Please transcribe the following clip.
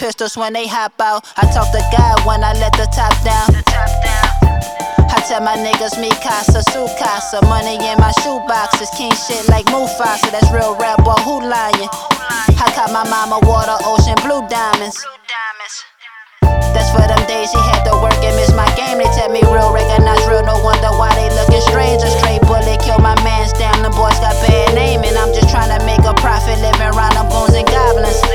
pistols when they hop out. I talk to God when I let the top down. I tell my niggas me casa, su casa. Money in my shoeboxes, king shit like Mufasa. That's real rap, boy, who lying? I caught my mama water, ocean, blue diamonds. That's for them days he had to work and miss my game. They tell me real, recognize real, no wonder why they looking strange. A straight bullet killed my mans down, the boys got bad name. And I'm just trying to make a profit, living around them goons and goblins.